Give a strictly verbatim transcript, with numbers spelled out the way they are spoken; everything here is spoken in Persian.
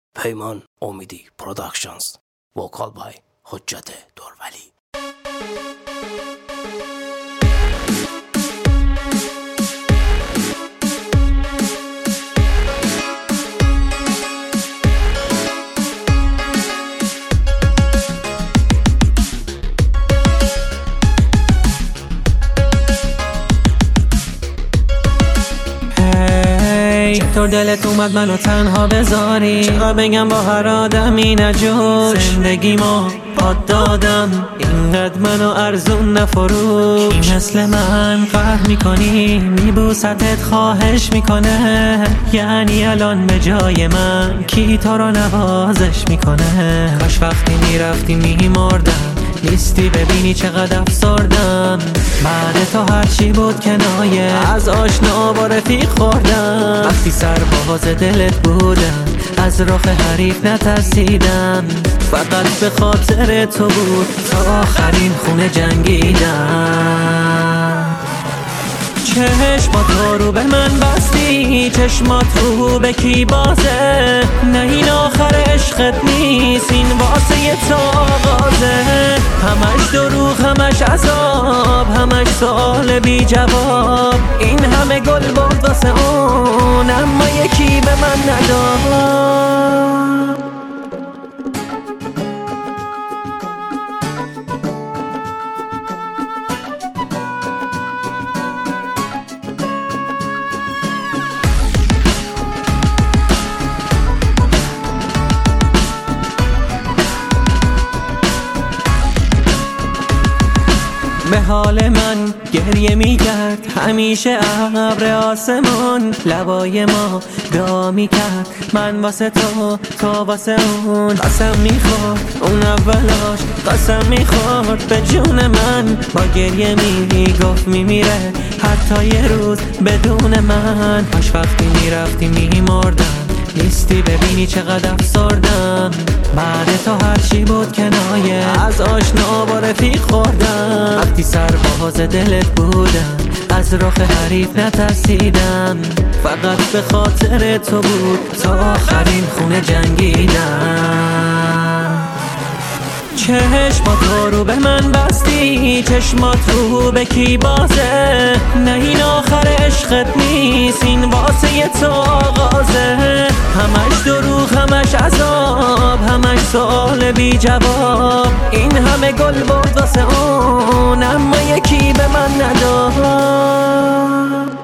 پیمان امیدی پروداکشنز، وکال بای حجت دورولی. چطور دلت اومد منو تنها بذاری؟ چرا بگم با هر آدمی نجوش؟ زندگیمو پاد دادم اینقدر منو ارزون نفروش. این مثل من قهر میکنی، میبوستت خواهش میکنه، یعنی الان به جای من کی تو رو نوازش میکنه؟ کاش وقتی میرفتی میمردم، نیستی ببینی چقدر افسردم. بعد تو هرچی بود کنایه، از آشنا با رفیق خوردم. وقتی سرباز دلت بودم، از رخ حریف نترسیدم. فقط به خاطر تو بود تا آخرین خونه جنگیدم. چشمات رو به من بستی، چشمات رو به کی بازه؟ نه این آخر عشقت نیست، این واسه تو آغازه. همش دروغ، همش عذاب، همش سوال بی جواب. این همه گل بود واسه اون، اما یکی به من نداد. به حال من گریه میکرد همیشه ابر آسمان، لبای ما دعا میکرد من واسه تو، تو واسه اون. قسم میخورد اون اولاش، قسم میخورد به جون من. با گریه میگفت میمیره حتی یه روز بدون من. کاش وقتی میرفتی میمردم، نیستی ببینی چقدر افسردم. بعد تو هرچی بود کنایه، از آشنا با رفیق خوردم. وقتی سرباز دلت بودم، از رخ حریف نترسیدم. فقط به خاطر تو بود تا آخرین خونه جنگیدم. چشمات رو به من بستی، چشمات رو به کی بازه؟ نه این آخر عشقت نیست، این واسه تو آغازه. همش دروغ، همش عذاب، همش سوال بی جواب. این همه گل بود واسه اون، اما یکی به من نداد.